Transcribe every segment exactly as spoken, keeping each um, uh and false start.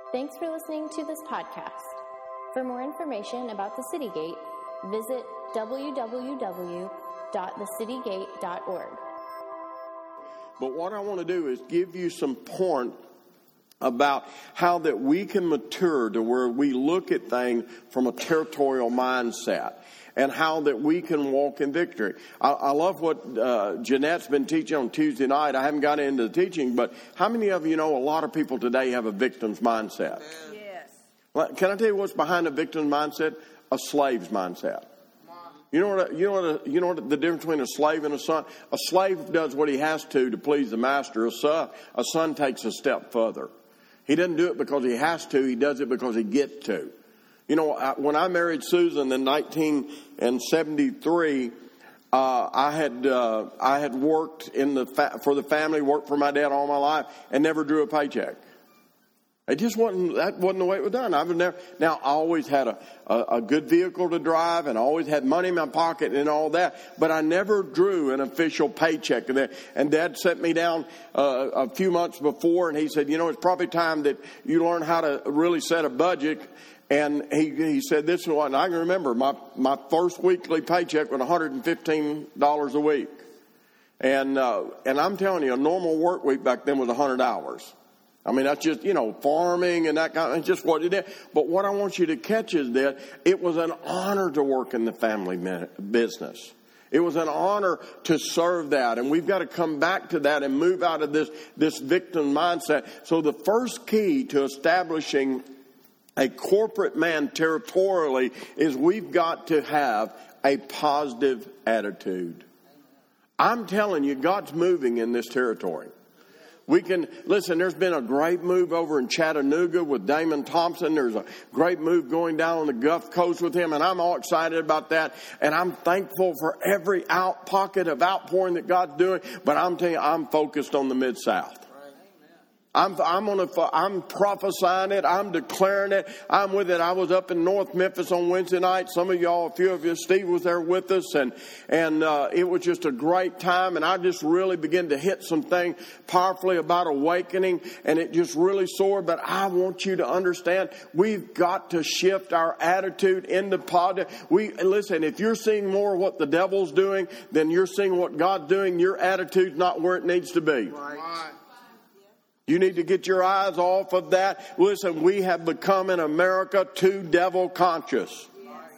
Thanks for listening to this podcast. For more information about the City Gate, visit w w w dot the city gate dot org. But what I want to do is give you some point about how that we can mature to where we look at things from a territorial mindset and how that we can walk in victory. I, I love what uh, Jeanette's been teaching on Tuesday night. I haven't got into the teaching, but how many of you know a lot of people today have a victim's mindset? Yes. Well, can I tell you what's behind a victim's mindset? A slave's mindset. You know what? You know what? You know what the difference between a slave and a son? A slave does what he has to to please the master. A son, a son takes a step further. He doesn't do it because he has to. He does it because he gets to. You know, I, when I married Susan in nineteen seventy-three, uh, I had uh, I had worked in the fa- for the family, worked for my dad all my life, and never drew a paycheck. It just wasn't, that wasn't the way it was done. I was never, now I always had a, a, a good vehicle to drive and I always had money in my pocket and all that, but I never drew an official paycheck. And, and Dad sat me down uh, a few months before and he said, you know, it's probably time that you learn how to really set a budget. And he, he said this is what, and I can remember my, my first weekly paycheck was one hundred fifteen dollars a week. And, uh, and I'm telling you, a normal work week back then was one hundred hours. I mean, that's just, you know, farming and that kind of, it's just what it is. But what I want you to catch is that it was an honor to work in the family business. It was an honor to serve that. And we've got to come back to that and move out of this, this victim mindset. So the first key to establishing a corporate man territorially is we've got to have a positive attitude. I'm telling you, God's moving in this territory. We can, listen, there's been a great move over in Chattanooga with Damon Thompson. There's a great move going down on the Gulf Coast with him, and I'm all excited about that. And I'm thankful for every out pocket of outpouring that God's doing. But I'm telling you, I'm focused on the Mid-South. I'm, I'm gonna, I'm prophesying it. I'm declaring it. I'm with it. I was up in North Memphis on Wednesday night. Some of y'all, a few of you, Steve was there with us, and and uh, it was just a great time. And I just really began to hit some things powerfully about awakening, and it just really soared. But I want you to understand, we've got to shift our attitude into positive. We listen. If you're seeing more of what the devil's doing than you're seeing what God's doing, your attitude's not where it needs to be. Right. You need to get your eyes off of that. Listen, we have become in America too devil conscious.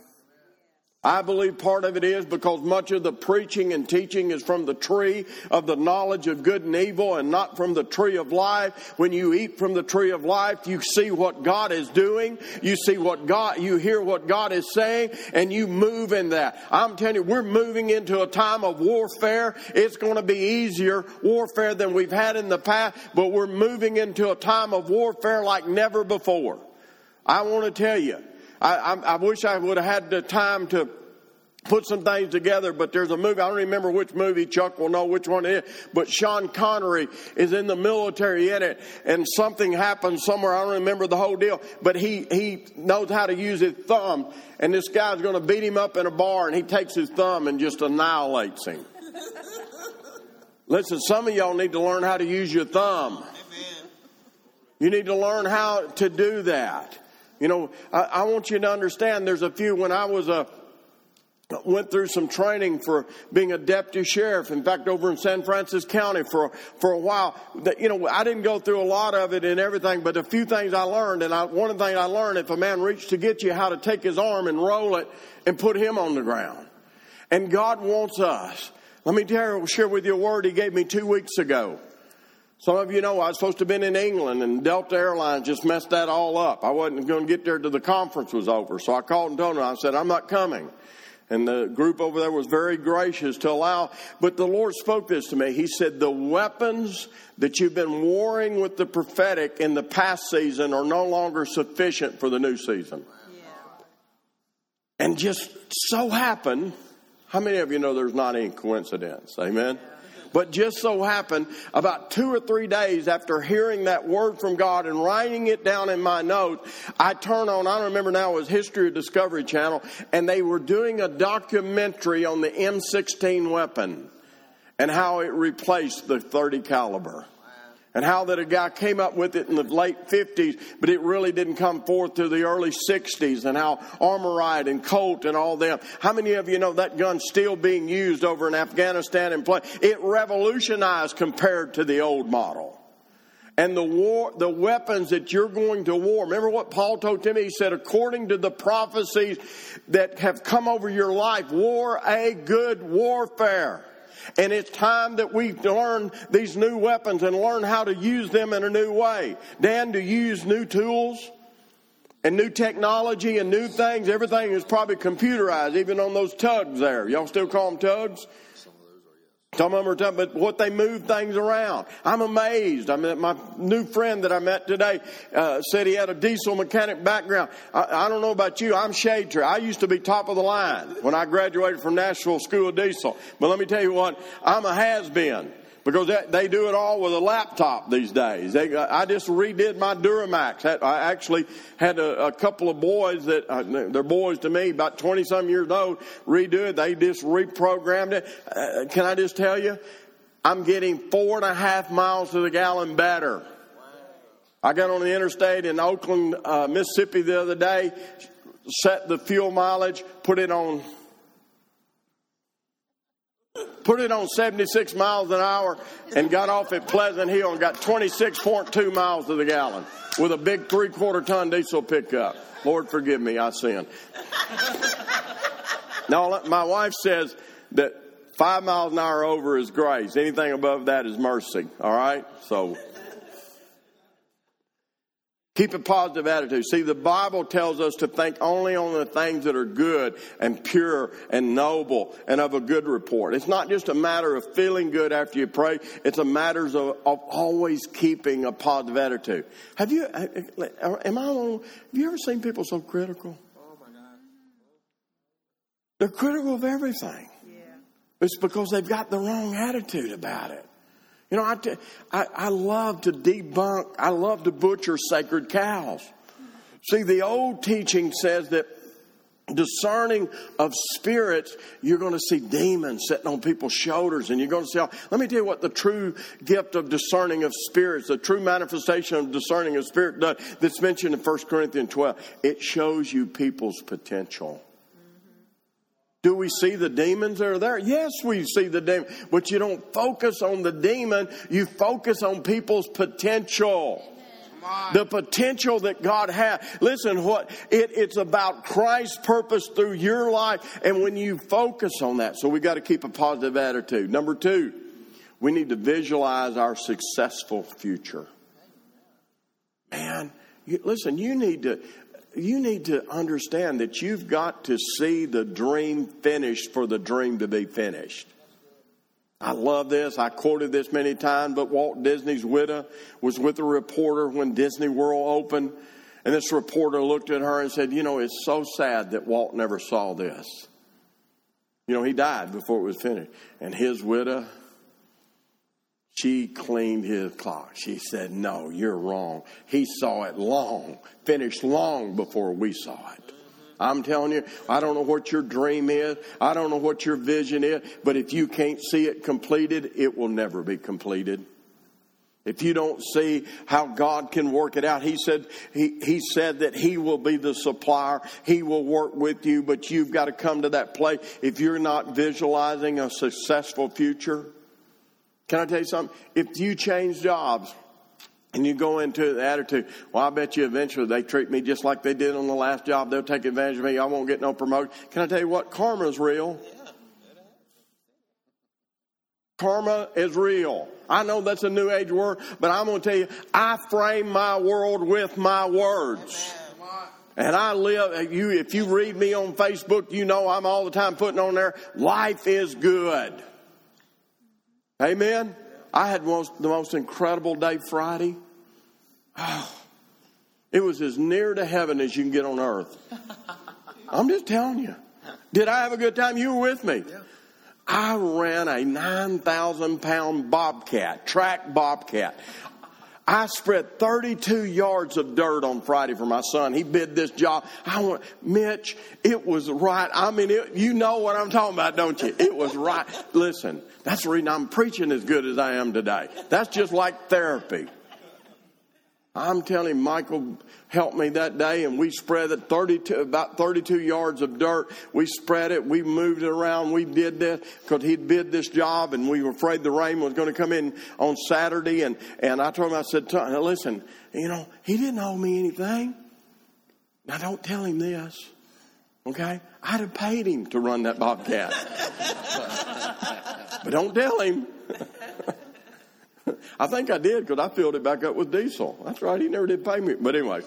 I believe part of it is because much of the preaching and teaching is from the tree of the knowledge of good and evil and not from the tree of life. When you eat from the tree of life, you see what God is doing. You see what God, you hear what God is saying, and you move in that. I'm telling you, we're moving into a time of warfare. It's going to be easier warfare than we've had in the past, but we're moving into a time of warfare like never before. I want to tell you, I, I, I wish I would have had the time to put some things together, but there's a movie, I don't remember which movie, Chuck will know which one it is, but Sean Connery is in the military in it, and something happens somewhere, I don't remember the whole deal, but he, he knows how to use his thumb, and this guy's going to beat him up in a bar, and he takes his thumb and just annihilates him. Listen, some of y'all need to learn how to use your thumb. Amen. You need to learn how to do that. You know, I, I want you to understand there's a few, when I was a, went through some training for being a deputy sheriff, in fact, over in San Francisco County for, for a while, that, you know, I didn't go through a lot of it and everything, but a few things I learned, and I, one of the things I learned, if a man reached to get you, how to take his arm and roll it and put him on the ground. And God wants us. Let me tell you, share with you a word he gave me two weeks ago. Some of you know I was supposed to have been in England, and Delta Airlines just messed that all up. I wasn't going to get there till the conference was over. So I called and told them, I said, I'm not coming. And the group over there was very gracious to allow. But the Lord spoke this to me. He said, the weapons that you've been warring with the prophetic in the past season are no longer sufficient for the new season. Yeah. And just so happened, how many of you know there's not any coincidence? Amen? Yeah. But just so happened, about two or three days after hearing that word from God and writing it down in my notes, I turned on, I don't remember now, it was History of Discovery Channel, and they were doing a documentary on the M sixteen weapon and how it replaced the thirty caliber. And how that a guy came up with it in the late fifties, but it really didn't come forth to the early sixties. And how Armorite and Colt and all them. How many of you know that gun's still being used over in Afghanistan and play? It revolutionized compared to the old model. And the war, the weapons that you're going to war. Remember what Paul told Timothy? He said, according to the prophecies that have come over your life, war a good warfare. And it's time that we learn these new weapons and learn how to use them in a new way. Dan, to use new tools and new technology and new things. Everything is probably computerized, even on those tugs there. Y'all still call them tugs? Some of them are tough, but what they move things around. I'm amazed. I mean, my new friend that I met today uh, said he had a diesel mechanic background. I, I don't know about you. I'm shade tree. I used to be top of the line when I graduated from Nashville School of Diesel. But let me tell you what, I'm a has-been. Because they do it all with a laptop these days. They, I just redid my Duramax. I actually had a, a couple of boys that, uh, they're boys to me, about twenty-some years old, redo it. They just reprogrammed it. Uh, can I just tell you, I'm getting four and a half miles to the gallon better. I got on the interstate in Oakland, uh, Mississippi the other day, set the fuel mileage, put it on... Put it on seventy-six miles an hour and got off at Pleasant Hill and got twenty-six point two miles to the gallon with a big three-quarter ton diesel pickup. Lord, forgive me, I sin. Now, my wife says that five miles an hour over is grace. Anything above that is mercy. All right? So... keep a positive attitude. See, the Bible tells us to think only on the things that are good and pure and noble and of a good report. It's not just a matter of feeling good after you pray. It's a matter of, of always keeping a positive attitude. Have you, am I alone? Have you ever seen people so critical? Oh, my God. They're critical of everything. Yeah. It's because they've got the wrong attitude about it. You know, I, t- I, I love to debunk, I love to butcher sacred cows. See, the old teaching says that discerning of spirits, you're going to see demons sitting on people's shoulders. And you're going to see, let me tell you what the true gift of discerning of spirits, the true manifestation of discerning of spirit does, that's mentioned in First Corinthians twelve. It shows you people's potential. Do we see the demons that are there? Yes, we see the demon. But you don't focus on the demon. You focus on people's potential. The potential that God has. Listen, what it, it's about Christ's purpose through your life. And when you focus on that. So we got to keep a positive attitude. Number two, we need to visualize our successful future. Man, you, listen, you need to... You need to understand that you've got to see the dream finished for the dream to be finished. I love this. I quoted this many times, but Walt Disney's widow was with a reporter when Disney World opened. And this reporter looked at her and said, you know, it's so sad that Walt never saw this. You know, he died before it was finished. And his widow, she cleaned his clock. She said, no, you're wrong. He saw it long, finished long before we saw it. I'm telling you, I don't know what your dream is. I don't know what your vision is. But if you can't see it completed, it will never be completed. If you don't see how God can work it out, he said, he, he said that he will be the supplier. He will work with you, but you've got to come to that place. If you're not visualizing a successful future, can I tell you something? If you change jobs and you go into the attitude, well, I bet you eventually they treat me just like they did on the last job. They'll take advantage of me. I won't get no promotion. Can I tell you what? Karma's real. Karma is real. I know that's a new age word, but I'm going to tell you, I frame my world with my words. And I live, you, if you read me on Facebook, you know I'm all the time putting on there, life is good. Amen. I had most, the most incredible day Friday. Oh, it was as near to heaven as you can get on earth. I'm just telling you. Did I have a good time? You were with me. I ran a nine thousand pound bobcat, track bobcat. I spread thirty-two yards of dirt on Friday for my son. He bid this job. I went, Mitch, it was right. I mean, it, you know what I'm talking about, don't you? It was right. Listen, that's the reason I'm preaching as good as I am today. That's just like therapy. I'm telling you, Michael helped me that day, and we spread it thirty-two, about thirty-two yards of dirt. We spread it. We moved it around. We did this because he'd bid this job, and we were afraid the rain was going to come in on Saturday. And, and I told him, I said, listen, you know, he didn't owe me anything. Now, don't tell him this, okay? I'd have paid him to run that Bobcat. But don't tell him. I think I did because I filled it back up with diesel. That's right. He never did pay me. But anyway,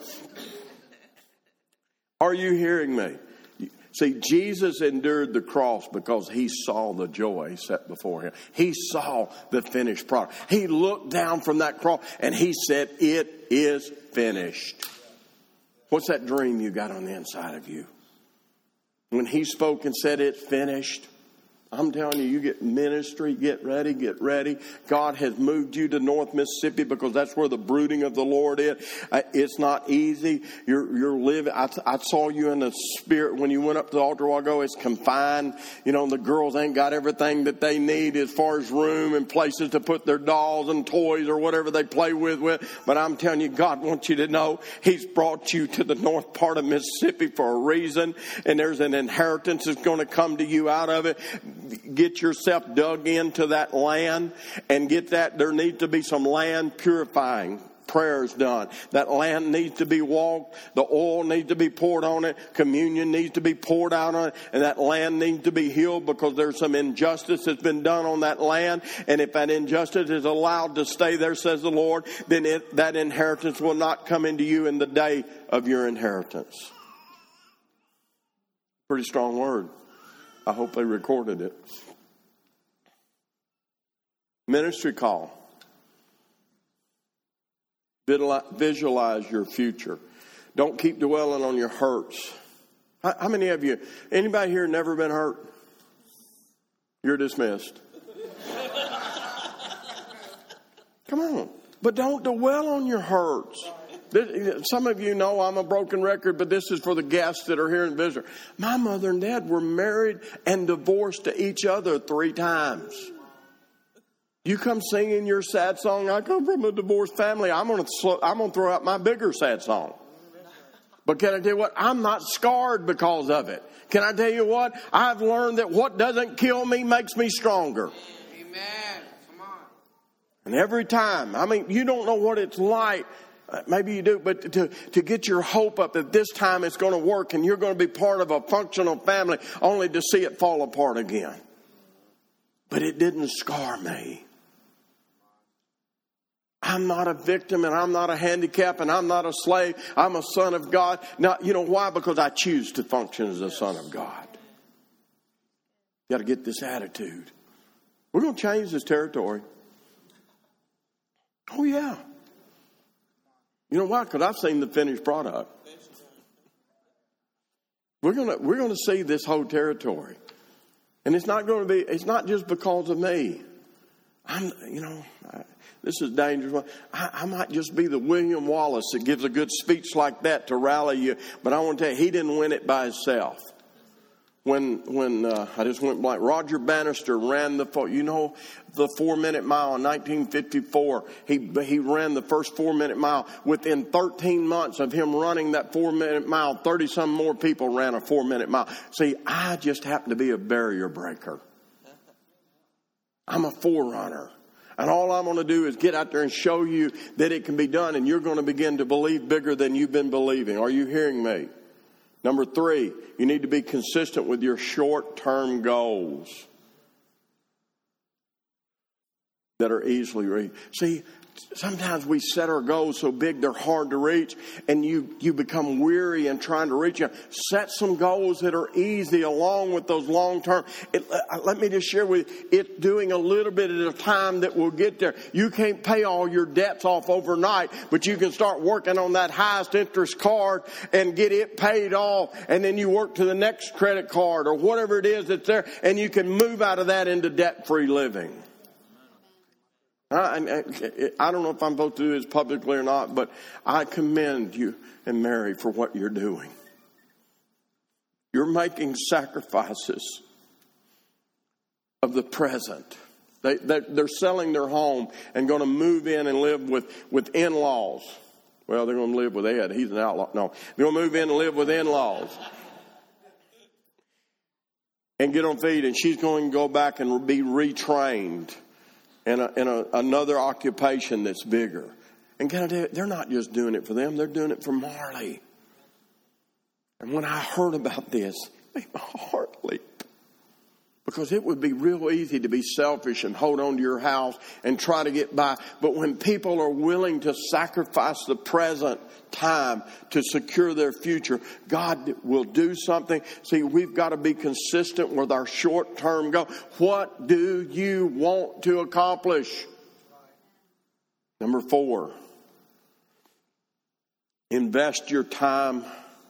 are you hearing me? See, Jesus endured the cross because he saw the joy set before him. He saw the finished product. He looked down from that cross and he said, it is finished. What's that dream you got on the inside of you? When he spoke and said it's finished, I'm telling you, you get ministry, get ready, get ready. God has moved you to North Mississippi because that's where the brooding of the Lord is. Uh, it's not easy. You're, you're living. I, I saw you in the spirit when you went up to the altar a while ago. It's confined. You know, the girls ain't got everything that they need as far as room and places to put their dolls and toys or whatever they play with. with. But I'm telling you, God wants you to know he's brought you to the north part of Mississippi for a reason. And there's an inheritance that's going to come to you out of it. Get yourself dug into that land and get that. There needs to be some land purifying prayers done. That land needs to be walked. The oil needs to be poured on it. Communion needs to be poured out on it. And that land needs to be healed because there's some injustice that's been done on that land. And if that injustice is allowed to stay there, says the Lord, then it, that inheritance will not come into you in the day of your inheritance. Pretty strong word. I hope they recorded it. Ministry call. Visualize your future. Don't keep dwelling on your hurts. How, how many of you, anybody here never been hurt? You're dismissed. Come on. But don't dwell on your hurts. Some of you know I'm a broken record, but this is for the guests that are here and visitor. My mother and dad were married and divorced to each other three times. You come singing your sad song, I come from a divorced family, I'm going to I'm going to throw out my bigger sad song. But can I tell you what? I'm not scarred because of it. Can I tell you what? I've learned that what doesn't kill me makes me stronger. Amen. Come on. And every time, I mean, you don't know what it's like. Maybe you do, but to, to get your hope up that this time it's going to work and you're going to be part of a functional family only to see it fall apart again. But it didn't scar me. I'm not a victim and I'm not a handicap and I'm not a slave. I'm a son of God. Now, you know why? Because I choose to function as a son of God. You got to get this attitude. We're going to change this territory. Oh, yeah. You know why? Because I've seen the finished product. We're gonna we're gonna see this whole territory, and it's not going to be. It's not just because of me. I'm, you know, I, this is dangerous. I, I might just be the William Wallace that gives a good speech like that to rally you, but I want to tell you, he didn't win it by himself. When when uh, I just went blank, Roger Bannister ran the you know the four minute mile in nineteen fifty-four. He he ran the first four minute mile. Within thirteen months of him running that four minute mile, thirty some more people ran a four minute mile. See, I just happen to be a barrier breaker. I'm a forerunner. And all I'm going to do is get out there and show you that it can be done, and you're going to begin to believe bigger than you've been believing. Are you hearing me? Number three, you need to be consistent with your short-term goals that are easily reached. See, sometimes we set our goals so big they're hard to reach, and you, you become weary in trying to reach them. Set some goals that are easy along with those long-term. It, uh, let me just share with you, it's doing a little bit at a time that we'll get there. You can't pay all your debts off overnight, but you can start working on that highest interest card and get it paid off, and then you work to the next credit card or whatever it is that's there, and you can move out of that into debt-free living. I, I, I don't know if I'm supposed to do this publicly or not, but I commend you and Mary for what you're doing. You're making sacrifices of the present. They, they, they're selling their home and going to move in and live with, with in-laws. Well, they're going to live with Ed. He's an outlaw. No, they're going to move in and live with in-laws. And get on feet, and she's going to go back and be retrained in, a, in a, another occupation that's bigger. And can I tell you, they're not just doing it for them, they're doing it for Marley. And when I heard about this, it made my heart leap. Because it would be real easy to be selfish and hold on to your house and try to get by. But when people are willing to sacrifice the present time to secure their future, God will do something. See, we've got to be consistent with our short-term goal. What do you want to accomplish? Number four, invest your time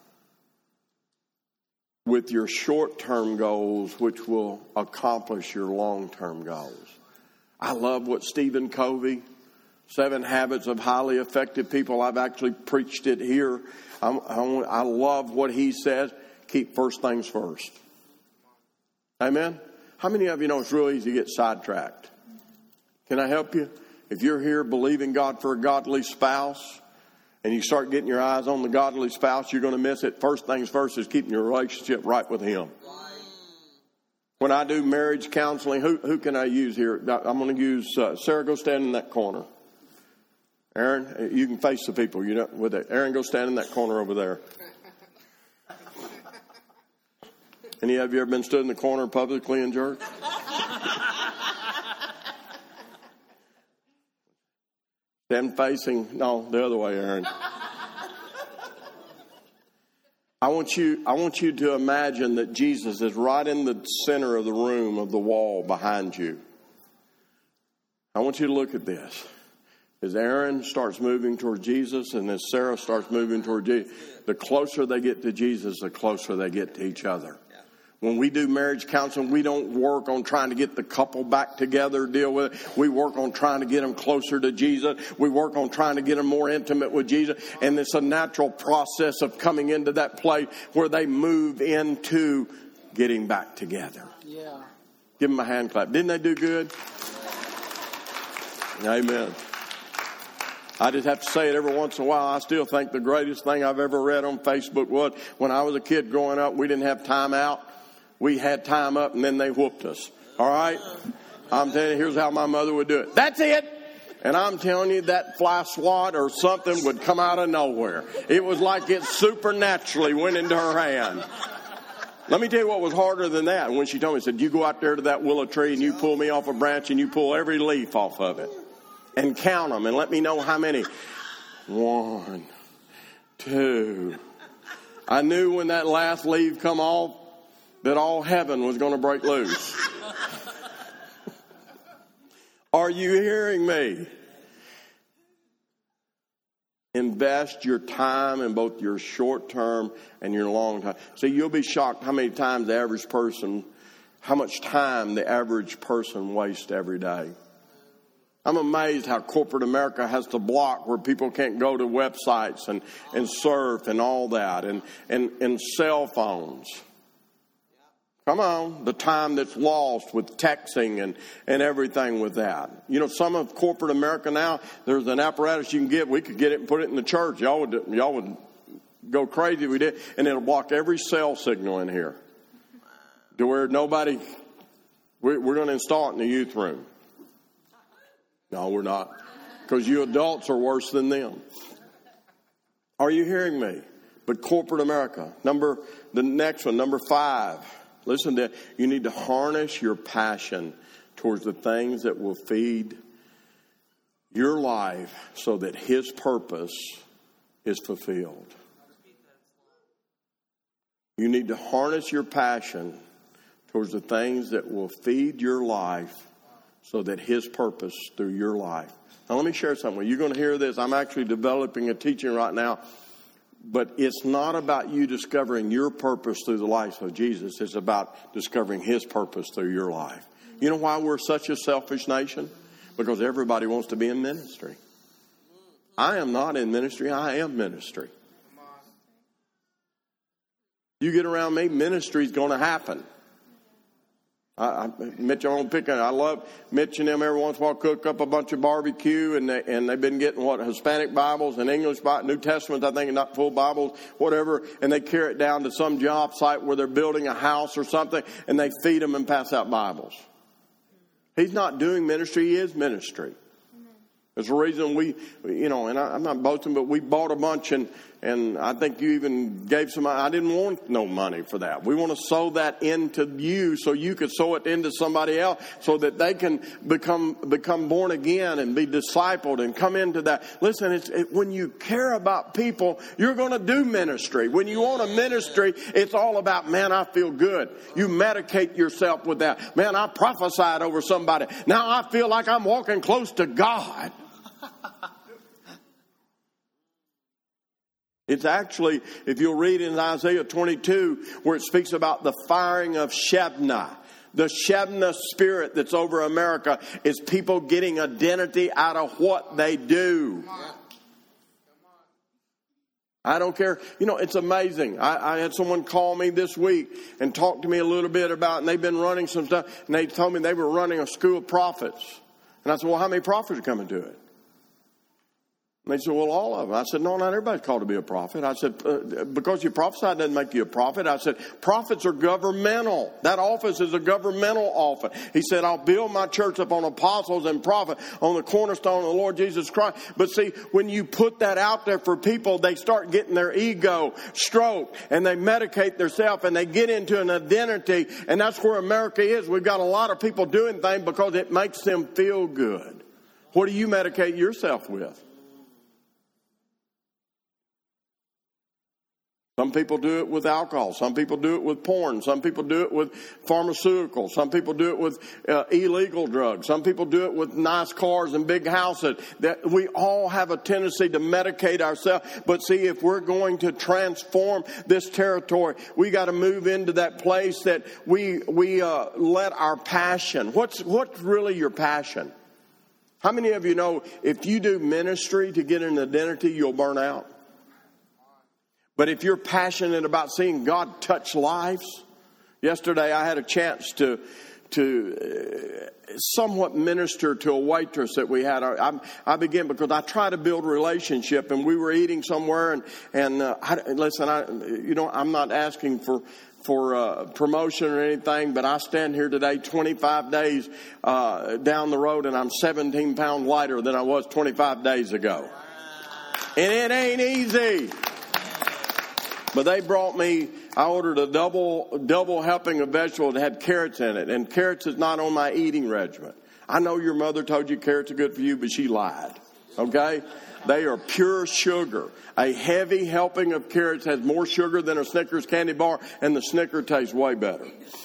with your short-term goals, which will accomplish your long-term goals. I love what Stephen Covey, Seven Habits of Highly Effective People, I've actually preached it here. I'm, I, I love what he says. Keep first things first. Amen? How many of you know it's real easy to get sidetracked? Can I help you? If you're here believing God for a godly spouse, and you start getting your eyes on the godly spouse, you're going to miss it. First things first is keeping your relationship right with Him. When I do marriage counseling, who who can I use here? I'm going to use uh, Sarah. Go stand in that corner. Aaron, you can face the people. You know, with it. Aaron, go stand in that corner over there. Any of you ever been stood in the corner publicly in church? Stand facing, no, the other way, Aaron. I want you, I want you to imagine that Jesus is right in the center of the room, of the wall behind you. I want you to look at this. As Aaron starts moving toward Jesus and as Sarah starts moving toward Jesus, the closer they get to Jesus, the closer they get to each other. When we do marriage counseling, we don't work on trying to get the couple back together, deal with it. We work on trying to get them closer to Jesus. We work on trying to get them more intimate with Jesus. And it's a natural process of coming into that place where they move into getting back together. Yeah. Give them a hand clap. Didn't they do good? Amen. I just have to say it every once in a while. I still think the greatest thing I've ever read on Facebook was when I was a kid growing up, we didn't have time out. We had time up and then they whooped us. All right? I'm telling you, here's how my mother would do it. That's it. And I'm telling you, that fly swat or something would come out of nowhere. It was like it supernaturally went into her hand. Let me tell you what was harder than that. When she told me, she said, you go out there to that willow tree and you pull me off a branch and you pull every leaf off of it. And count them and let me know how many. One, two. I knew when that last leaf come off, that all heaven was going to break loose. Are you hearing me? Invest your time in both your short term and your long time. See, you'll be shocked how many times the average person, how much time the average person wastes every day. I'm amazed how corporate America has to block where people can't go to websites and, and surf and all that and, and, and cell phones. Come on, the time that's lost with texting and, and everything with that. You know, some of corporate America now, there's an apparatus you can get. We could get it and put it in the church. Y'all would, y'all would go crazy if we did. And it'll block every cell signal in here. To where nobody, we're, we're going to install it in the youth room. No, we're not. Because you adults are worse than them. Are you hearing me? But corporate America, number, the next one, number five. Listen to, you need to harness your passion towards the things that will feed your life so that His purpose is fulfilled. You need to harness your passion towards the things that will feed your life so that His purpose through your life. Now let me share something with you. You're going to hear this. I'm actually developing a teaching right now. But it's not about you discovering your purpose through the life of Jesus. It's about discovering His purpose through your life. You know why we're such a selfish nation? Because everybody wants to be in ministry. I am not in ministry. I am ministry. You get around me, ministry is going to happen. I, I, Mitch, I'm picking. I love Mitch and them every once in a while cook up a bunch of barbecue, and they, and they've been getting what Hispanic Bibles and English Bibles, New Testaments, I think, not full Bibles, whatever, and they carry it down to some job site where they're building a house or something, and they feed them and pass out Bibles. He's not doing ministry; he is ministry. There's a reason we, you know, and I, I'm not boasting, but we bought a bunch, and, and I think you even gave some, I didn't want no money for that. We want to sow that into you so you could sow it into somebody else so that they can become become born again and be discipled and come into that. Listen, it's, it, when you care about people, you're going to do ministry. When you want a ministry, it's all about, man, I feel good. You medicate yourself with that. Man, I prophesied over somebody. Now I feel like I'm walking close to God. It's actually, if you'll read in Isaiah twenty-two, where it speaks about the firing of Shebna. The Shebna spirit that's over America is people getting identity out of what they do. I don't care. You know, it's amazing. I, I had someone call me this week and talk to me a little bit about, and they've been running some stuff, and they told me they were running a school of prophets. And I said, well, how many prophets are coming to it? And they said, well, all of them. I said, no, not everybody's called to be a prophet. I said, uh, because you prophesy doesn't make you a prophet. I said, prophets are governmental. That office is a governmental office. He said, I'll build my church upon apostles and prophets on the cornerstone of the Lord Jesus Christ. But see, when you put that out there for people, they start getting their ego stroked and they medicate themselves and they get into an identity. And that's where America is. We've got a lot of people doing things because it makes them feel good. What do you medicate yourself with? Some people do it with alcohol. Some people do it with porn. Some people do it with pharmaceuticals. Some people do it with uh, illegal drugs. Some people do it with nice cars and big houses. That we all have a tendency to medicate ourselves. But see, if we're going to transform this territory, we got to move into that place that we we uh, let our passion. What's what's really your passion? How many of you know if you do ministry to get an identity, you'll burn out? But if you're passionate about seeing God touch lives, yesterday I had a chance to to somewhat minister to a waitress that we had. I, I began because I try to build a relationship, and we were eating somewhere, and and uh, I, listen, I you know I'm not asking for for uh, promotion or anything, but I stand here today, twenty-five days uh, down the road, and I'm seventeen pounds lighter than I was twenty-five days ago, and it ain't easy. But they brought me, I ordered a double double helping of vegetables that had carrots in it. And carrots is not on my eating regimen. I know your mother told you carrots are good for you, but she lied. Okay? They are pure sugar. A heavy helping of carrots has more sugar than a Snickers candy bar, and the Snicker tastes way better.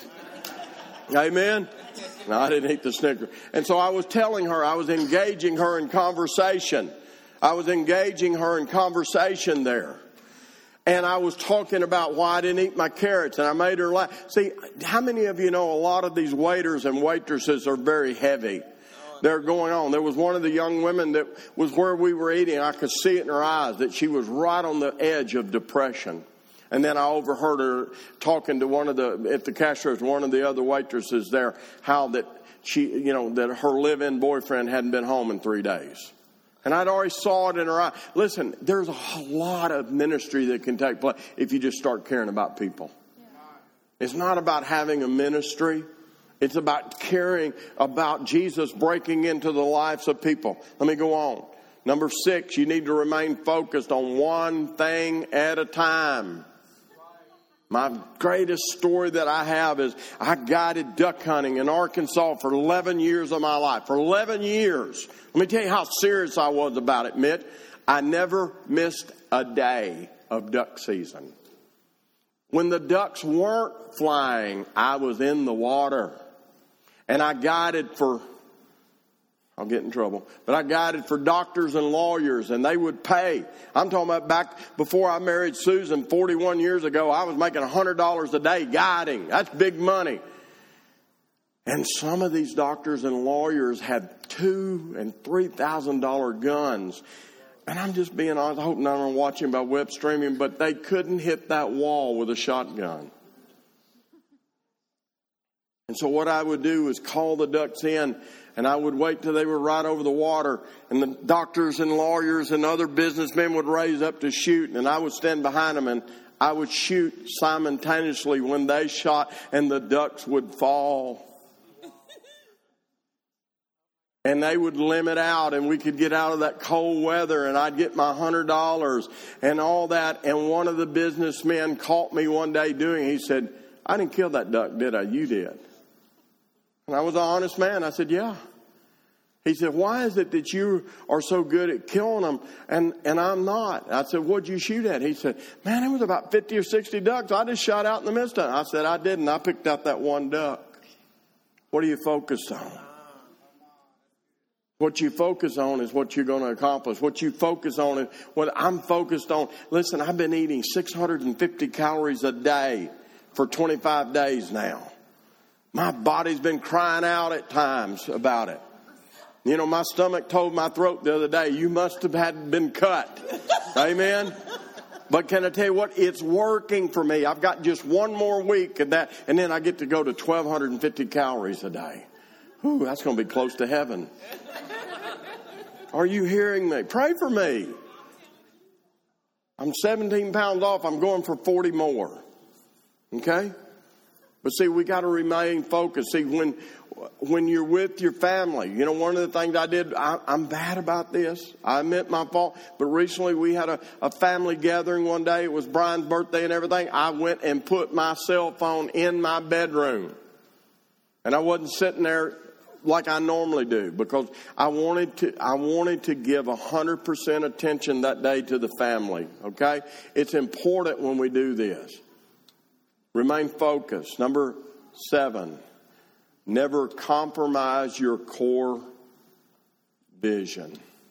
Amen? No, I didn't eat the Snicker. And so I was telling her, I was engaging her in conversation. I was engaging her in conversation there. And I was talking about why I didn't eat my carrots, and I made her laugh. See, how many of you know a lot of these waiters and waitresses are very heavy? They're going on. There was one of the young women that was where we were eating. I could see it in her eyes that she was right on the edge of depression. And then I overheard her talking to one of the, at the cash register, one of the other waitresses there, how that she, you know, that her live-in boyfriend hadn't been home in three days. And I'd already saw it in her eye. Listen, there's a lot of ministry that can take place if you just start caring about people. Yeah. It's not about having a ministry. It's about caring about Jesus breaking into the lives of people. Let me go on. Number six, you need to remain focused on one thing at a time. My greatest story that I have is I guided duck hunting in Arkansas for eleven years of my life. For eleven years. Let me tell you how serious I was about it, Mitt. I never missed a day of duck season. When the ducks weren't flying, I was in the water. And I guided for, I'll get in trouble, but I guided for doctors and lawyers, and they would pay. I'm talking about back before I married Susan forty-one years ago, I was making one hundred dollars a day guiding. That's big money. And some of these doctors and lawyers had two and three thousand dollar guns. And I'm just being honest. I hope none of them are watching by web streaming, but they couldn't hit that wall with a shotgun. And so what I would do is call the ducks in, and I would wait till they were right over the water, and the doctors and lawyers and other businessmen would raise up to shoot, and I would stand behind them, and I would shoot simultaneously when they shot, and the ducks would fall. And they would limit out, and we could get out of that cold weather, and I'd get my one hundred dollars and all that. And one of the businessmen caught me one day doing it. He said, I didn't kill that duck, did I? You did. And I was an honest man. I said, yeah. He said, why is it that you are so good at killing them and, and I'm not? I said, what'd you shoot at? He said, man, it was about fifty or sixty ducks. I just shot out in the midst of it. I said, I didn't. I picked out that one duck. What are you focused on? What you focus on is what you're going to accomplish. What you focus on is what I'm focused on. Listen, I've been eating six hundred fifty calories a day for twenty-five days now. My body's been crying out at times about it. You know, my stomach told my throat the other day, you must have had been cut. Amen. But can I tell you what? It's working for me. I've got just one more week of that, and then I get to go to twelve fifty calories a day. Ooh, that's going to be close to heaven. Are you hearing me? Pray for me. I'm seventeen pounds off. I'm going for forty more. Okay? But see, we got to remain focused. See, when when you're with your family, you know, one of the things I did, I, I'm bad about this. I admit my fault. But recently we had a, a family gathering one day. It was Brian's birthday and everything. I went and put my cell phone in my bedroom. And I wasn't sitting there like I normally do, because I wanted to I wanted to give one hundred percent attention that day to the family, okay? It's important when we do this. Remain focused. Number seven, never compromise your core vision.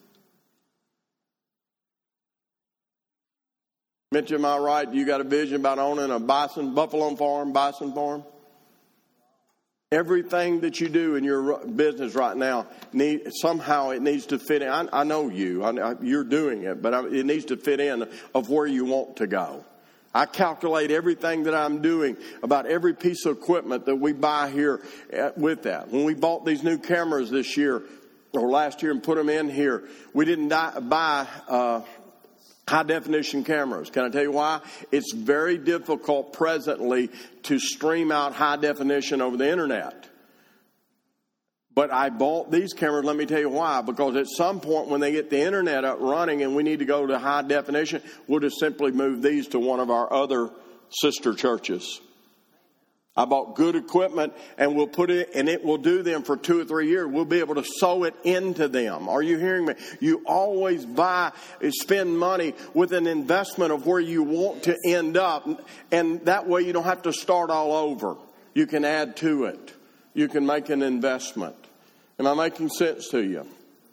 Mitch, am I right? You got a vision about owning a bison, buffalo farm, bison farm? Everything that you do in your business right now, need, somehow it needs to fit in. I, I know you. I, you're doing it, but I, it needs to fit in of where you want to go. I calculate everything that I'm doing about every piece of equipment that we buy here with that. When we bought these new cameras this year or last year and put them in here, we didn't buy uh, high-definition cameras. Can I tell you why? It's very difficult presently to stream out high definition over the internet. But I bought these cameras, let me tell you why. Because at some point when they get the internet up running and we need to go to high definition, we'll just simply move these to one of our other sister churches. I bought good equipment, and we'll put it, and it will do them for two or three years. We'll be able to sew it into them. Are you hearing me? You always buy, spend money with an investment of where you want to end up, and that way you don't have to start all over. You can add to it. You can make an investment. Am I making sense to you?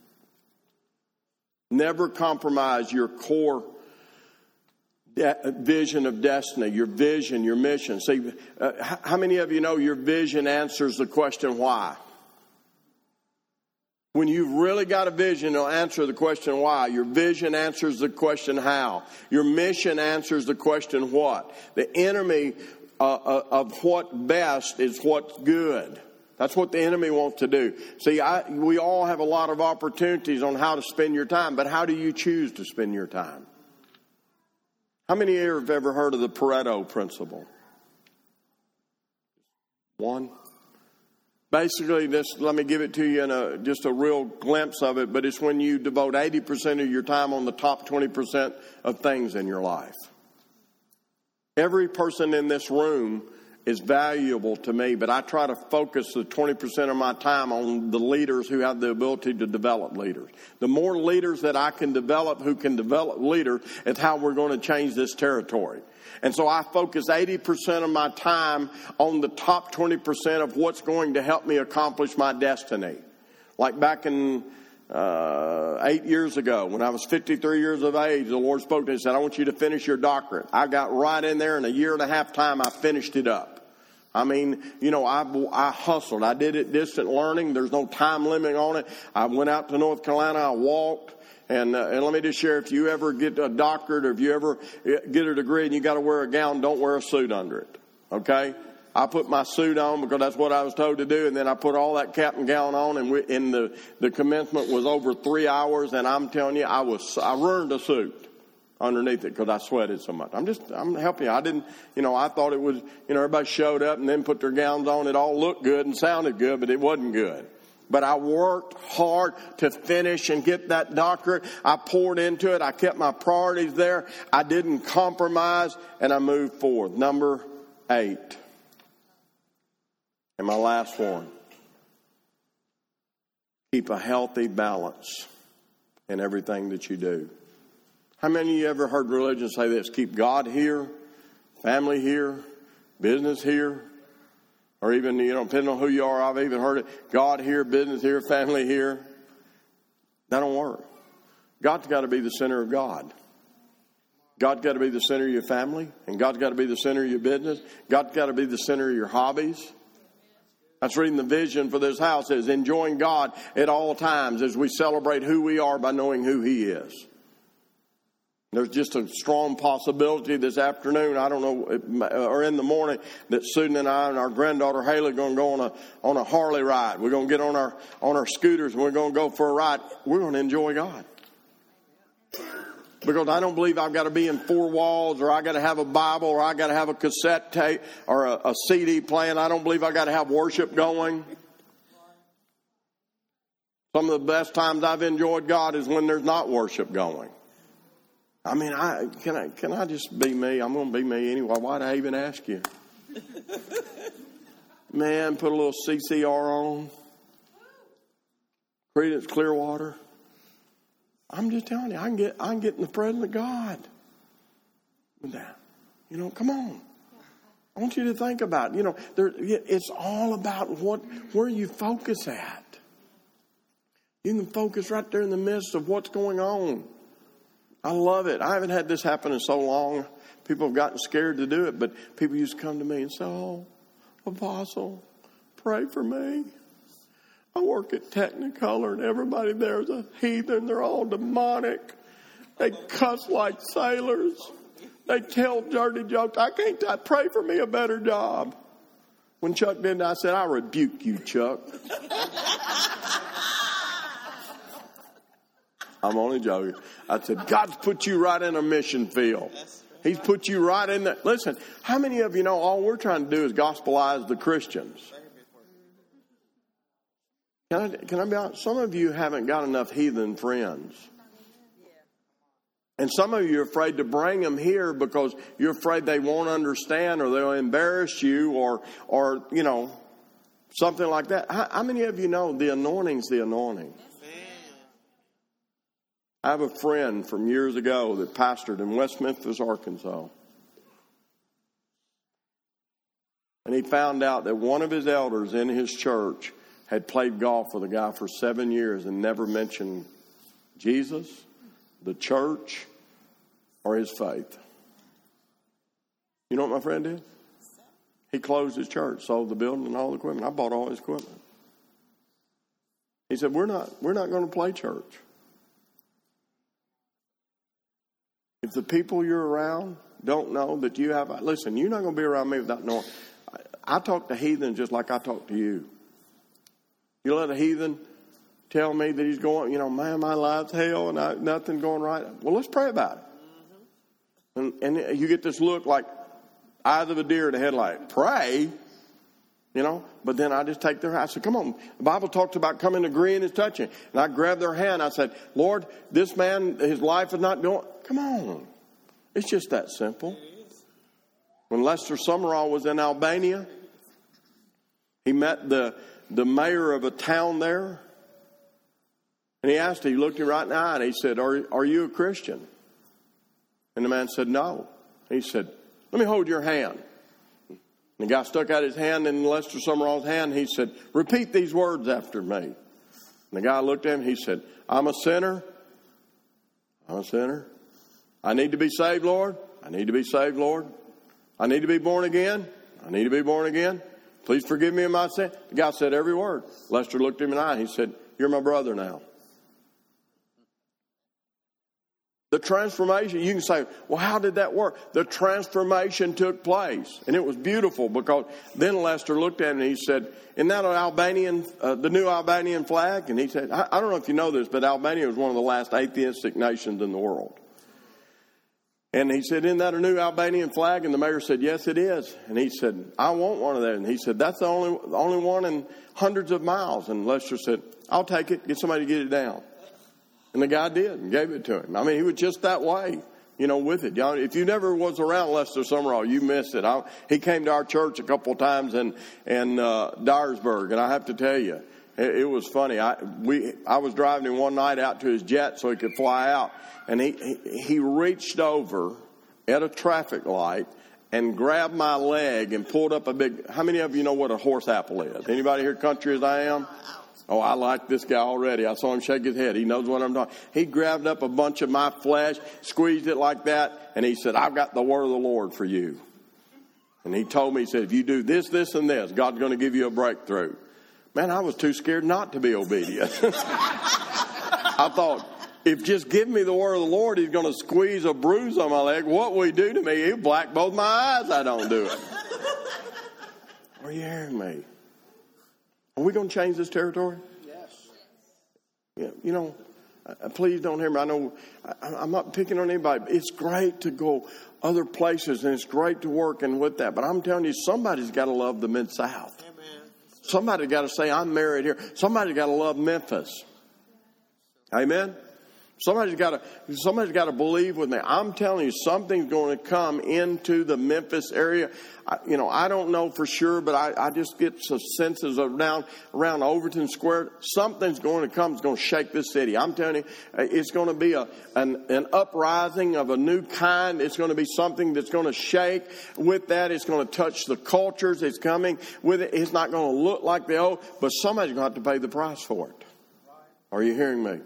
Never compromise your core De- vision of destiny, your vision, your mission. See, uh, how many of you know your vision answers the question why? When you've really got a vision, it'll answer the question why. Your vision answers the question how. Your mission answers the question what. The enemy uh, of what best is what's good. That's what the enemy wants to do. See, I, we all have a lot of opportunities on how to spend your time, but how do you choose to spend your time? How many of you have ever heard of the Pareto principle? One. Basically, this, let me give it to you in a, just a real glimpse of it, but it's when you devote eighty percent of your time on the top twenty percent of things in your life. Every person in this room is valuable to me, but I try to focus the twenty percent of my time on the leaders who have the ability to develop leaders. The more leaders that I can develop who can develop leaders is how we're going to change this territory. And so I focus eighty percent of my time on the top twenty percent of what's going to help me accomplish my destiny. Like back in uh, eight years ago, when I was fifty-three years of age, the Lord spoke to me and said, I want you to finish your doctorate. I got right in there in a year and a half time, I finished it up. I mean, you know, I, I hustled. I did it distant learning. There's no time limit on it. I went out to North Carolina. I walked. And, uh, and let me just share, if you ever get a doctorate or if you ever get a degree and you got to wear a gown, don't wear a suit under it. Okay? I put my suit on because that's what I was told to do. And then I put all that cap and gown on, and, we, and the, the commencement was over three hours. And I'm telling you, I was, I ruined a suit underneath it because I sweated so much. I'm just, I'm helping you. I didn't, you know, I thought it was, you know, everybody showed up and then put their gowns on. It all looked good and sounded good, but it wasn't good. But I worked hard to finish and get that doctorate. I poured into it. I kept my priorities there. I didn't compromise, and I moved forward. Number eight. And my last one. Keep a healthy balance in everything that you do. How many of you ever heard religion say this? Keep God here, family here, business here, or even, you know, depending on who you are, I've even heard it, God here, business here, family here. That don't work. God's got to be the center of God. God's got to be the center of your family, and God's got to be the center of your business. God's got to be the center of your hobbies. That's reading the vision for this house, is enjoying God at all times as we celebrate who we are by knowing who He is. There's just a strong possibility this afternoon, I don't know, or in the morning, that Susan and I and our granddaughter Haley are going to go on a on a Harley ride. We're going to get on our on our scooters and we're going to go for a ride. We're going to enjoy God. Because I don't believe I've got to be in four walls, or I got to have a Bible, or I got to have a cassette tape or a, a C D playing. I don't believe I got to have worship going. Some of the best times I've enjoyed God is when there's not worship going. I mean, I can I can I just be me? I'm going to be me anyway. Why'd I even ask you? Man, put a little C C R on. Creedence Clearwater. I'm just telling you, I can get I can get in the presence of God with that. You know, come on. I want you to think about it. You know, there, it's all about what where you focus at. You can focus right there in the midst of what's going on. I love it. I haven't had this happen in so long. People have gotten scared to do it, but people used to come to me and say, "Oh, Apostle, pray for me. I work at Technicolor, and everybody there is a heathen. They're all demonic. They cuss like sailors. They tell dirty jokes. I can't I pray for me a better job." When Chuck did, I said, "I rebuke you, Chuck." I'm only joking. I said, God's put you right in a mission field. He's put you right in there. Listen, how many of you know all we're trying to do is gospelize the Christians? Can I, can I be honest? Some of you haven't got enough heathen friends. And some of you are afraid to bring them here because you're afraid they won't understand, or they'll embarrass you, or, or you know, something like that. How, how many of you know the anointing's the anointing? I have a friend from years ago that pastored in West Memphis, Arkansas. And he found out that one of his elders in his church had played golf with a guy for seven years and never mentioned Jesus, the church, or his faith. You know what my friend did? He closed his church, sold the building and all the equipment. I bought all his equipment. He said, we're not, we're not going to play church. If the people you're around don't know that you have, listen, you're not going to be around me without knowing. I, I talk to heathen just like I talk to you. You let a heathen tell me that he's going, you know, man, my life's hell and I, nothing going right. Well, let's pray about it. Mm-hmm. And, and you get this look like eyes of a deer in the headlight. Pray, you know, but then I just take their hand. I said, come on. The Bible talks about coming, agreeing, and touching. And I grabbed their hand. I said, Lord, this man, his life is not going. Come on. It's just that simple. When Lester Summerall was in Albania, he met the, the mayor of a town there. And he asked him, he looked him right in the eye and he said, are, are you a Christian? And the man said, no. He said, let me hold your hand. And the guy stuck out his hand in Lester Summerall's hand. He said, repeat these words after me. And the guy looked at him. He said, I'm a sinner. I'm a sinner. I need to be saved, Lord. I need to be saved, Lord. I need to be born again. I need to be born again. Please forgive me of my sin. The guy said every word. Lester looked him in the eye and he said, you're my brother now. The transformation, you can say, well, how did that work? The transformation took place. And it was beautiful because then Lester looked at him and he said, isn't that an Albanian, uh, the new Albanian flag? And he said, I, I don't know if you know this, but Albania was one of the last atheistic nations in the world. And he said, isn't that a new Albanian flag? And the mayor said, yes, it is. And he said, I want one of those. And he said, that's the only, the only one in hundreds of miles. And Lester said, I'll take it. Get somebody to get it down. And the guy did and gave it to him. I mean, he was just that way, you know, with it. You know, if you never was around Lester Summerall, you missed it. I, he came to our church a couple of times in, in uh, Dyersburg, and I have to tell you, it, it was funny. I we I was driving him one night out to his jet so he could fly out, and he, he, he reached over at a traffic light and grabbed my leg and pulled up a big, how many of you know what a horse apple is? Anybody here country as I am? Oh, I like this guy already. I saw him shake his head. He knows what I'm talking. He grabbed up a bunch of my flesh, squeezed it like that, and he said, I've got the word of the Lord for you. And he told me, he said, if you do this, this, and this, God's going to give you a breakthrough. Man, I was too scared not to be obedient. I thought, if just give me the word of the Lord, he's going to squeeze a bruise on my leg. What will he do to me? He'll black both my eyes. I don't do it. Are you hearing me? Are we going to change this territory? Yes. Yeah, you know, uh, please don't hear me. I know I, I'm not picking on anybody. It's great to go other places and it's great to work and with that. But I'm telling you, somebody's got to love the Mid-South. Amen. Somebody's got to say, I'm married here. Somebody's got to love Memphis. Amen. Somebody's got to, somebody's got to believe with me. I'm telling you, something's going to come into the Memphis area. I, you know, I don't know for sure, but I, I just get some senses around, around Overton Square. Something's going to come. It's going to shake this city. I'm telling you, it's going to be a, an, an uprising of a new kind. It's going to be something that's going to shake. With that, it's going to touch the cultures. It's coming with it. It's not going to look like the old, but somebody's going to have to pay the price for it. Are you hearing me?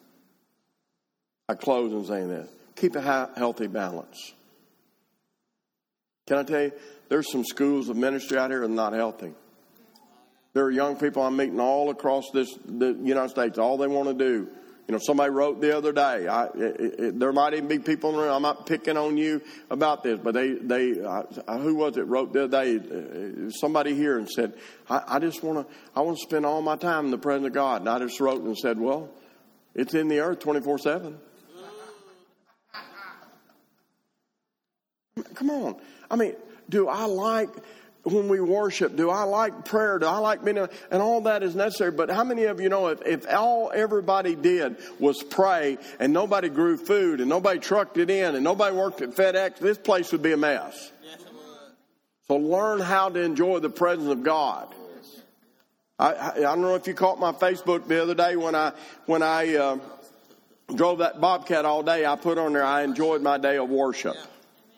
I close in saying this. Keep a healthy balance. Can I tell you, there's some schools of ministry out here that are not healthy. There are young people I'm meeting all across this the United States. All they want to do, you know, somebody wrote the other day. I, it, it, there might even be people in the room. I'm not picking on you about this, but they, they, uh, who was it wrote the other day? Uh, somebody here and said, I, I just want to, I want to spend all my time in the presence of God. And I just wrote and said, well, it's in the earth twenty-four seven. Come on. I mean, do I like when we worship? Do I like prayer? Do I like being, and all that is necessary. But how many of you know if, if all everybody did was pray and nobody grew food and nobody trucked it in and nobody worked at FedEx, this place would be a mess. Yes, it would. So learn how to enjoy the presence of God. I, I, I don't know if you caught my Facebook the other day when I when I uh, drove that Bobcat all day. I put on there, I enjoyed my day of worship. Yeah.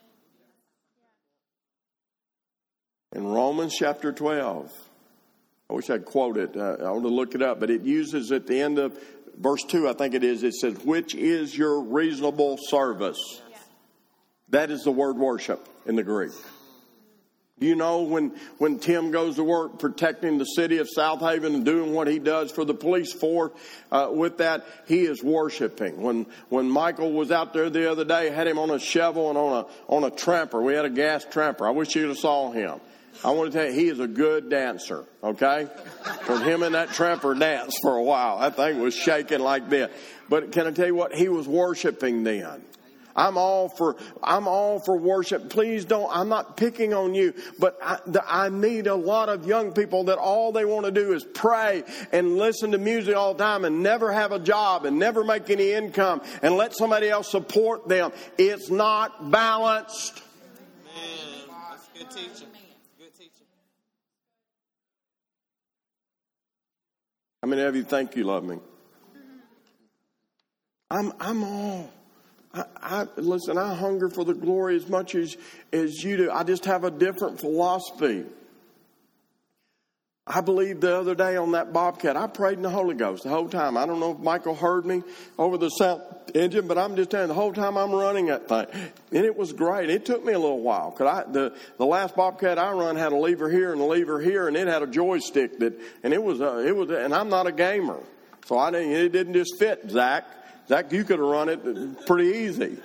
In Romans chapter twelve, I wish I'd quote it. Uh, I want to look it up, but it uses at the end of verse two, I think it is, it says, which is your reasonable service. Yeah. That is the word worship in the Greek. Do you know when, when Tim goes to work protecting the city of South Haven and doing what he does for the police force, uh, with that, he is worshiping. When when Michael was out there the other day, had him on a shovel and on a on a tramper. We had a gas tramper. I wish you'd have saw him. I want to tell you, he is a good dancer, okay? Because him and that tramper danced for a while. That thing was shaking like this. But can I tell you what? He was worshiping then. I'm all for, I'm all for worship. Please don't, I'm not picking on you, but I, the, I need a lot of young people that all they want to do is pray and listen to music all the time and never have a job and never make any income and let somebody else support them. It's not balanced. Man, that's good teaching. Good teaching. How many of you think you love me? I'm, I'm all. I, I listen, I hunger for the glory as much as, as you do. I just have a different philosophy. I believe the other day on that Bobcat, I prayed in the Holy Ghost the whole time. I don't know if Michael heard me over the sound engine, but I'm just telling you, the whole time I'm running that thing. And it was great. It took me a little while. Cause I, the, the last Bobcat I run had a lever here and a lever here, and it had a joystick that, and it was, uh, it was, and I'm not a gamer. So I didn't, it didn't just fit, Zach. Zach, you could have run it pretty easy.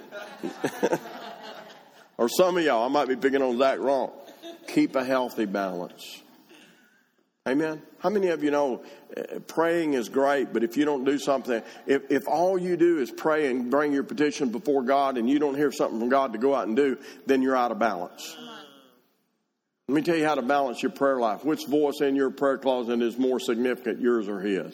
Or some of y'all, I might be picking on Zach wrong. Keep a healthy balance. Amen. How many of you know uh, praying is great, but if you don't do something, if, if all you do is pray and bring your petition before God and you don't hear something from God to go out and do, then you're out of balance. Let me tell you how to balance your prayer life. Which voice in your prayer closet is more significant, yours or his?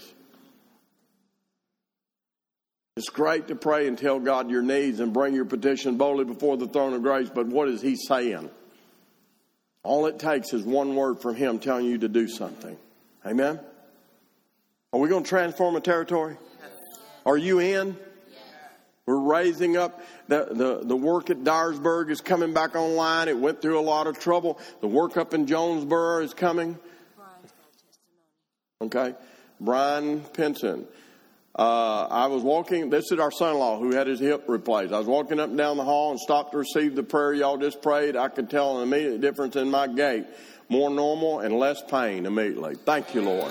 It's great to pray and tell God your needs and bring your petition boldly before the throne of grace, but what is he saying? All it takes is one word from him telling you to do something. Amen? Are we going to transform a territory? Are you in? We're raising up. The, the, the work at Dyersburg is coming back online. It went through a lot of trouble. The work up in Jonesboro is coming. Okay. Brian Pinson. Uh, I was walking, this is our son-in-law who had his hip replaced. I was walking up and down the hall and stopped to receive the prayer y'all just prayed. I could tell an immediate difference in my gait. More normal and less pain immediately. Thank you, Lord.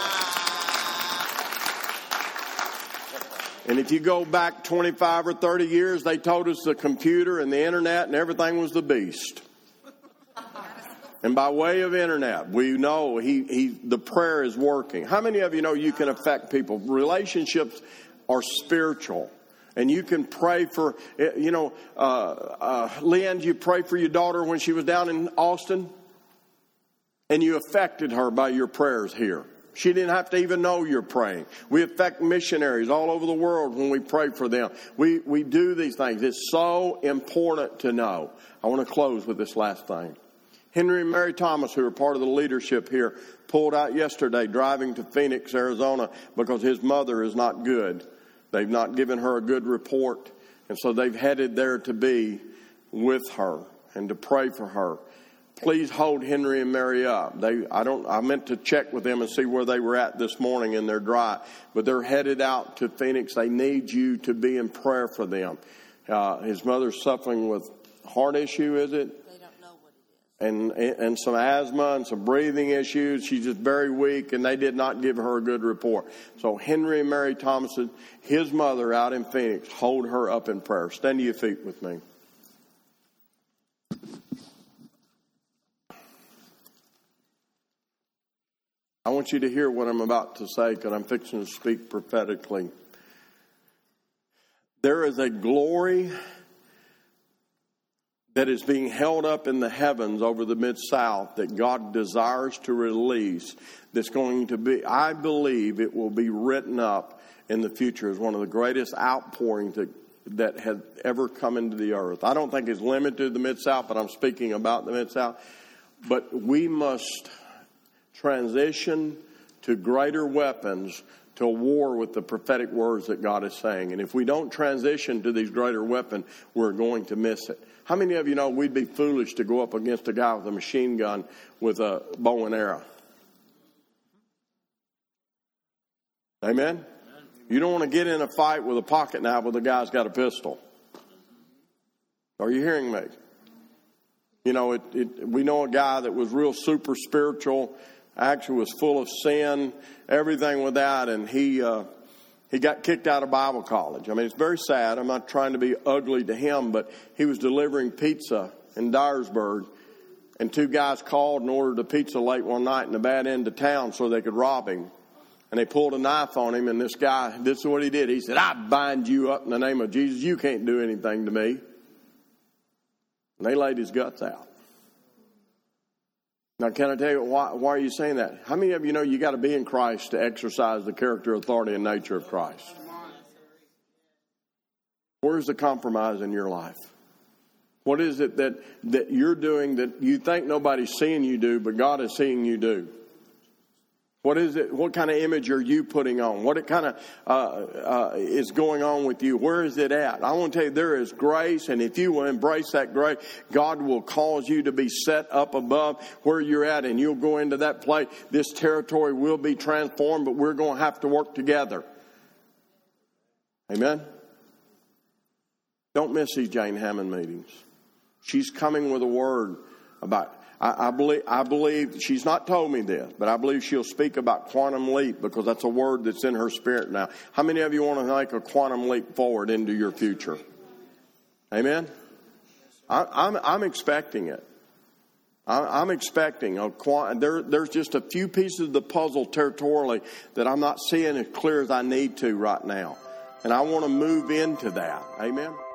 And if you go back twenty-five or thirty years, they told us the computer and the internet and everything was the beast. And by way of internet, we know he, he, the prayer is working. How many of you know you can affect people? Relationships are spiritual. And you can pray for, you know, uh, uh, Leanne, you pray for your daughter when she was down in Austin? And you affected her by your prayers here. She didn't have to even know you're praying. We affect missionaries all over the world when we pray for them. We, we do these things. It's so important to know. I want to close with this last thing. Henry and Mary Thomas, who are part of the leadership here, pulled out yesterday driving to Phoenix, Arizona, because his mother is not good. They've not given her a good report. And so they've headed there to be with her and to pray for her. Please hold Henry and Mary up. They, I don't, I meant to check with them and see where they were at this morning in their drive, but they're headed out to Phoenix. They need you to be in prayer for them. Uh, his mother's suffering with heart issue, is it? And and some asthma and some breathing issues. She's just very weak, and they did not give her a good report. So Henry and Mary Thomason, his mother out in Phoenix, hold her up in prayer. Stand to your feet with me. I want you to hear what I'm about to say, because I'm fixing to speak prophetically. There is a glory that is being held up in the heavens over the Mid-South that God desires to release, that's going to be, I believe it will be written up in the future as one of the greatest outpourings that, that has ever come into the earth. I don't think it's limited to the Mid-South, but I'm speaking about the Mid-South. But we must transition to greater weapons to war with the prophetic words that God is saying. And if we don't transition to these greater weapons, we're going to miss it. How many of you know we'd be foolish to go up against a guy with a machine gun with a bow and arrow? Amen? You don't want to get in a fight with a pocket knife with a guy's got a pistol. Are you hearing me? You know, it, it, we know a guy that was real super spiritual, actually was full of sin, everything with that, and he... Uh, He got kicked out of Bible college. I mean, it's very sad. I'm not trying to be ugly to him, but he was delivering pizza in Dyersburg, and two guys called and ordered a pizza late one night in the bad end of town so they could rob him. And they pulled a knife on him, and this guy, this is what he did. He said, "I bind you up in the name of Jesus. You can't do anything to me." And they laid his guts out. Now, can I tell you, why, why are you saying that? How many of you know you got to be in Christ to exercise the character, authority, and nature of Christ? Where's the compromise in your life? What is it that, that you're doing that you think nobody's seeing you do, but God is seeing you do? What is it? What kind of image are you putting on? What kind of uh, uh, is going on with you? Where is it at? I want to tell you, there is grace, and if you will embrace that grace, God will cause you to be set up above where you're at, and you'll go into that place. This territory will be transformed, but we're going to have to work together. Amen? Don't miss these Jane Hammond meetings. She's coming with a word about, I, I believe, I believe, she's not told me this, but I believe she'll speak about quantum leap because that's a word that's in her spirit now. How many of you want to make a quantum leap forward into your future? Amen? I, I'm, I'm expecting it. I, I'm expecting a quantum, there, there's just a few pieces of the puzzle territorially that I'm not seeing as clear as I need to right now. And I want to move into that. Amen?